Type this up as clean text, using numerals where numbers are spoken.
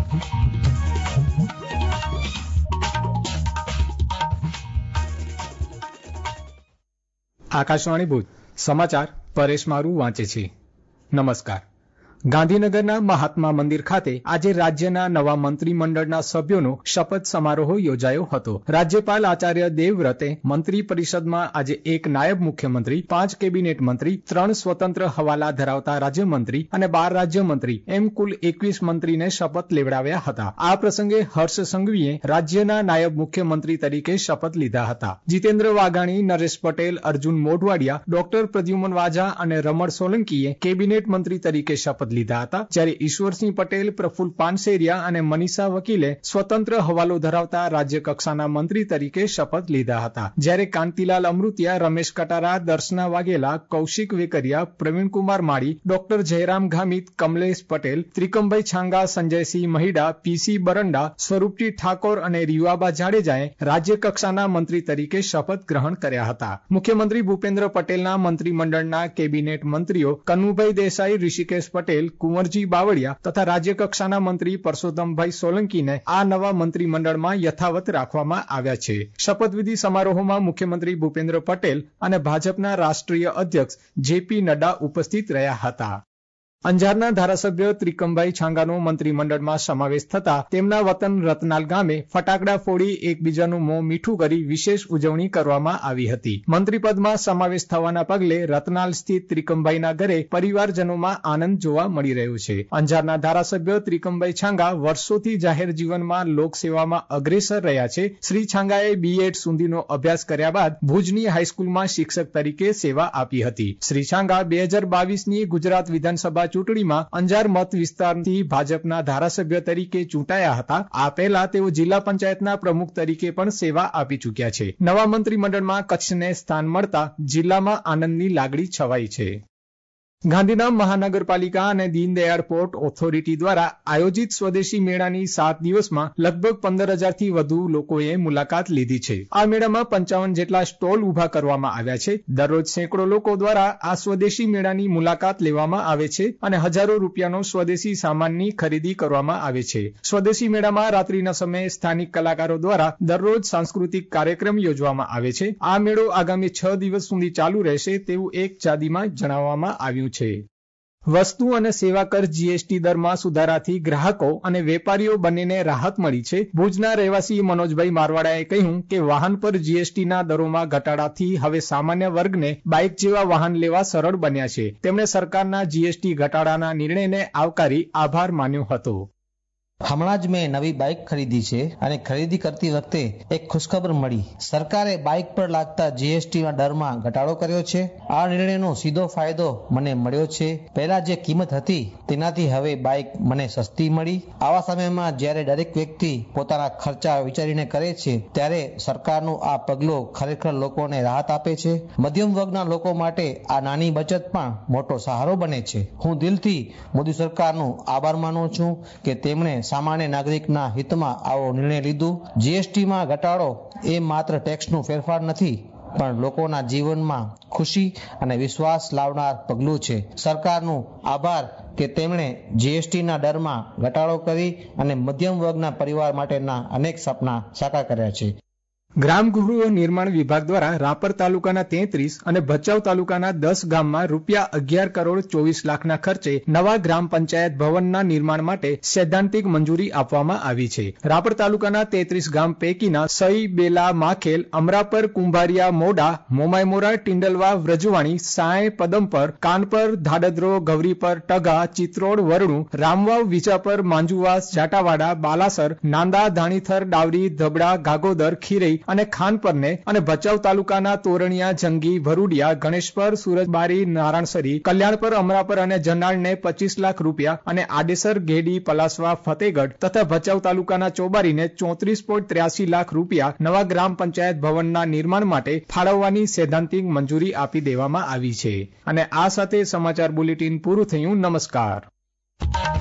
આકાશવાણી ભુજ સમાચાર પરેશ મારુ વાંચે છે. નમસ્કાર. ગાંધીનગરના મહાત્મા મંદિર ખાતે આજે રાજ્યના નવા મંત્રીમંડળના સભ્યોનો શપથ સમારોહ યોજાયો હતો. રાજ્યપાલ આચાર્ય દેવવ્રતે મંત્રી પરિષદમાં આજે એક નાયબ મુખ્યમંત્રી, 5 કેબિનેટ મંત્રી, 3 સ્વતંત્ર હવાલા ધરાવતા રાજ્યમંત્રી અને 12 રાજ્યમંત્રી એમ કુલ 21 મંત્રીને શપથ લેવડાવ્યા હતા. આ પ્રસંગે હર્ષ સંઘવીએ રાજ્યના નાયબ મુખ્યમંત્રી તરીકે શપથ લીધા હતા. જીતેન્દ્ર વાઘાણી, નરેશ પટેલ, અર્જુન મોઢવાડિયા, ડોક્ટર પ્રદ્યુમન વાજા અને રમણ સોલંકીએ કેબિનેટ મંત્રી તરીકે શપથ લીધા હતા. જ્યારે ઈશ્વરસિંહ પટેલ, પ્રફુલ્લ પાનસેરિયા અને મનીષા વકીલે સ્વતંત્ર હવાલો ધરાવતા રાજ્ય કક્ષાના મંત્રી તરીકે શપથ લીધા હતા. જ્યારે કાંતિલાલ અમૃતિયા, રમેશ કટારા, દર્શના વાઘેલા, કૌશિક વેકરિયા, પ્રવીણકુમાર માળી, ડોક્ટર જયરામ ગામિત, કમલેશ પટેલ, ત્રિકમભાઈ છાંગા, સંજયસિંહ મહિડા, પીસી બરંડા, સ્વરૂપજી ઠાકોર અને રીવાબા જાડેજાએ રાજ્ય કક્ષાના મંત્રી તરીકે શપથ ગ્રહણ કર્યા હતા. મુખ્યમંત્રી ભૂપેન્દ્ર પટેલના મંત્રીમંડળના કેબિનેટ મંત્રીઓ કનુભાઈ દેસાઈ, ઋષિકેશ પટેલ, કુંવરજી બાવળિયા તથા રાજ્યકક્ષાના મંત્રી પરસોત્તમભાઈ સોલંકીને આ નવા મંત્રીમંડળમાં યથાવત રાખવામાં આવ્યા છે. શપથવિધિ સમારોહમાં મુખ્યમંત્રી ભૂપેન્દ્ર પટેલ અને ભાજપના રાષ્ટ્રીય અધ્યક્ષ જેપી નડ્ડા ઉપસ્થિત રહ્યા હતા. અંજારના ધારાસભ્ય ત્રિકમભાઈ છાંગાનો મંત્રીમંડળમાં સમાવેશ થતા તેમના વતન રતનાલ ગામે ફટાકડા ફોડી એકબીજાનું મોં મીઠું કરી વિશેષ ઉજવણી કરવામાં આવી હતી. મંત્રીપદમાં સમાવેશ થવાના પગલે રતનાલ સ્થિત ત્રિકમભાઈના ઘરે પરિવારજનોમાં આનંદ જોવા મળી રહ્યો છે. અંજારના ધારાસભ્ય ત્રિકમભાઈ છાંગા વર્ષોથી જાહેર જીવનમાં લોકસેવામાં અગ્રેસર રહ્યા છે. શ્રી છાંગાએ BEd સુધીનો અભ્યાસ કર્યા બાદ ભુજની હાઈસ્કૂલમાં શિક્ષક તરીકે સેવા આપી હતી. શ્રી છાંગા 2022ની ગુજરાત વિધાનસભા ચૂંટણીમાં અંજાર મત વિસ્તારથી ભાજપના ધારાસભ્ય તરીકે ચૂંટાયા હતા. આ પહેલા તેઓ જિલ્લા પંચાયતના પ્રમુખ તરીકે પણ સેવા આપી ચૂક્યા છે. નવા મંત્રીમંડળમાં કચ્છને સ્થાન મળતા જિલ્લામાં આનંદની લાગણી છવાઈ છે. ગાંધીધામ મહાનગરપાલિકા અને દીનદયાળ પોર્ટ ઓથોરિટી દ્વારા આયોજિત સ્વદેશી મેળાની 7 દિવસમાં લગભગ 15,000થી વધુ લોકોએ મુલાકાત લીધી છે. આ મેળામાં 55 જેટલા સ્ટોલ ઉભા કરવામાં આવ્યા છે. દરરોજ સેંકડો લોકો દ્વારા આ સ્વદેશી મેળાની મુલાકાત લેવામાં આવે છે અને હજારો રૂપિયાનો સ્વદેશી સામાનની ખરીદી કરવામાં આવે છે. સ્વદેશી મેળામાં રાત્રિના સમયે સ્થાનિક કલાકારો દ્વારા દરરોજ સાંસ્કૃતિક કાર્યક્રમ યોજવામાં આવે છે. આ મેળો આગામી 6 દિવસ સુધી ચાલુ રહેશે તેવું એક યાદીમાં જણાવવામાં આવ્યું છે. વસ્તુ અને સેવા કર GST દરમાં સુધારાથી ગ્રાહકો અને વેપારીઓ બંનેને રાહત મળી છે. ભુજના રહેવાસી મનોજભાઈ મારવાડાએ કહ્યું કે વાહન પર GSTના દરોમાં ઘટાડાથી હવે સામાન્ય વર્ગને બાઇક જેવા વાહન લેવા સરળ બન્યા છે. તેમણે સરકારના GST ઘટાડાના નિર્ણયને આવકારી આભાર માન્યો હતો. હમણાં જ મેં નવી બાઇક ખરીદી છે અને ખરીદી કરતી વખતે એક ખુશખબર મળી. સરકારે બાઇક પર લાગતા GSTના દરમાં ઘટાડો કર્યો છે. આ નિર્ણયનો સીધો ફાયદો મને મળ્યો છે. પહેલા જે કિંમત હતી તેનાથી હવે બાઇક મને સસ્તી મળી. આવા સમયમાં જ્યારે દરેક વ્યક્તિ પોતાના ખર્ચા વિચારીને કરે છે ત્યારે સરકારનું આ પગલું ખરેખર લોકોને રાહત આપે છે. મધ્યમ વર્ગના લોકો માટે આ નાની બચત પણ મોટો સહારો બને છે. હું દિલથી મોદી સરકારનો આભાર માનું છું કે તેમણે સામાન્ય નાગરિકના હિતમાં આવો નિર્ણય લીધો. GSTમાં ઘટાડો એ માત્ર ટેક્સનું ફેરફાર નથી પણ લોકોના જીવનમાં ખુશી અને વિશ્વાસ લાવનાર પગલું છે. સરકારનું આભાર કે તેમણે GSTના દરમાં ઘટાડો કરી અને મધ્યમ વર્ગના પરિવાર માટેના અનેક સપના સાકાર કર્યા છે. ગ્રામ ગૃહ નિર્માણ વિભાગ દ્વારા રાપર તાલુકાના 33 અને ભચાઉ તાલુકાના 10 ગામમાં રૂપિયા 11 કરોડ 24 લાખના ખર્ચે નવા ગ્રામ પંચાયત ભવનના નિર્માણ માટે સૈદ્ધાંતિક મંજૂરી આપવામાં આવી છે. રાપર તાલુકાના 33 ગામ પૈકીના સઈ, બેલા, માખેલ, અમરાપર, કુંભારિયા, મોડા, મોમાયમોરા, ટિંડલવા, વ્રજવાણી, સાય, પદમપર, કાનપર, ધાડદ્રો, ગૌરીપર, ટગા, ચિત્રોડ, વરણુ, રામવાવ, વિજાપર, માંજુવાસ, જાટાવાડા, બાલાસર, નાંદા, ધાણીથર, ડાવરી, ધબડા, ગાગોદર, ખીરઈ અને ખાનપરને અને ભચાઉ તાલુકાના તોરણિયા, જંગી, ભરૂડિયા, ગણેશપર, સુરજબારી, નારાયણસરી, કલ્યાણપર, અમરાપર અને જનાળને 25 લાખ રૂપિયા અને આડેસર, ગેડી, પલાસવા, ફતેગઢ તથા ભચાઉ તાલુકાના ચોબારીને 34.83 લાખ રૂપિયા નવા ગ્રામ પંચાયત ભવનના નિર્માણ માટે ફાળવવાની સૈદ્ધાંતિક મંજૂરી આપી દેવામાં આવી છે. અને આ સાથે સમાચાર બુલેટિન પૂરું થયું. નમસ્કાર.